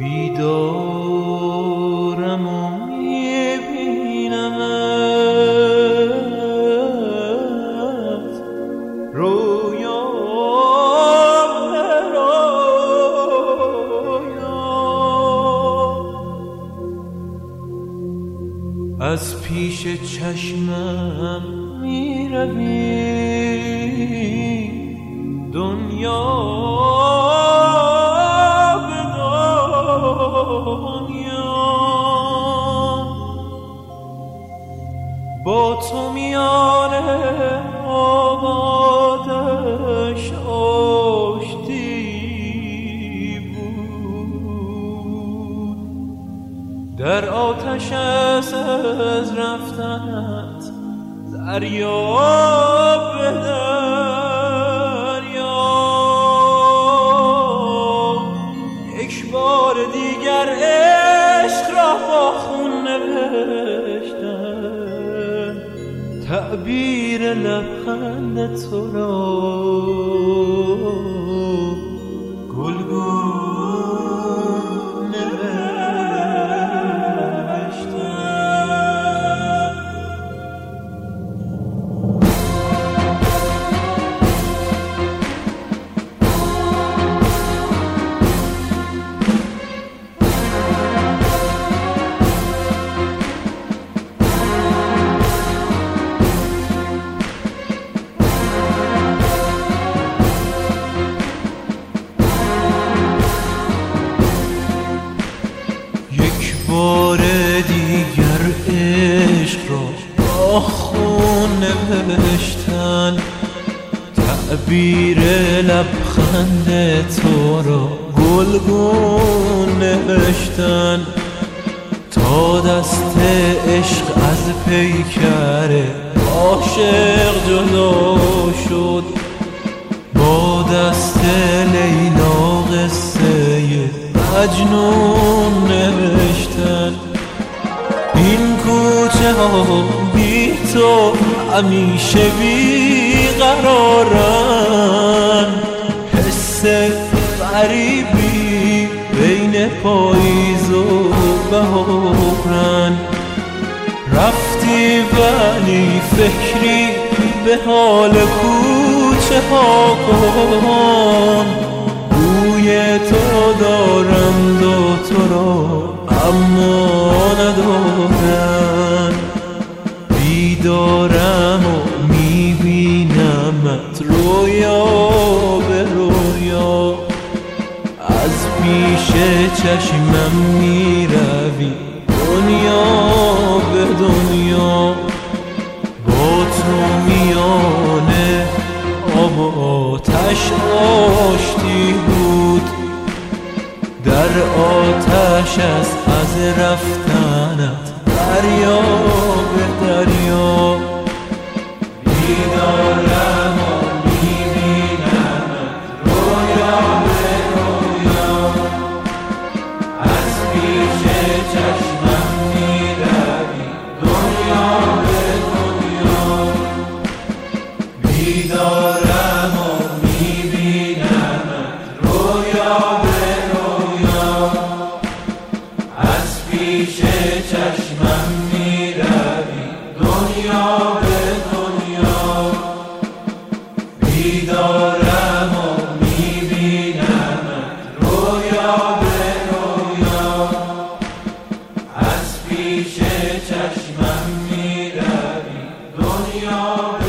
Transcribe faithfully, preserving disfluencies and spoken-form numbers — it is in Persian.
بیدارم و میبینمت رویا به رویا، از پیش چشمم میروی دنیا به دنیا، با تو میان آبادش آشتی بود، در آتش از رفتنت دریا به دریا، یک بار دیگر عشق را با خون نوشتن، تعبیر لبخند تو را گلگون بار دیگر عشق را با خون نوشتن، تعبیر لبخند تو را گلگون نوشتن، تا دست عشق از پیکر عاشق جدا شد، با دست لیلا قصه مجنون نوشتن. این کوچه ها بی تو همیشه بی قرارن، حس غریبی بین پاییز و بهارن، رفتی ولی فکری به حال کوچه ها کن، بوی تو دارم دو تو را اما ندارم، بیدارم و میبینمت رویا به رویا، از پیش چشمم میروی دنیا به دنیا، با تو میانه آب و آتش آشتی بود، در آتش است از رفتنت دریا به دریا، بیدارم و میبینمت رویا به رویا، از پیش چشمم میروی دنیا به دنیا، بیدارم و میبینمت رویا به رویا، از پیش چشمم میروی دنیا به دنیا، بیدارم و میبینمت رویا به رویا، از پیش چشمم میروی دنیا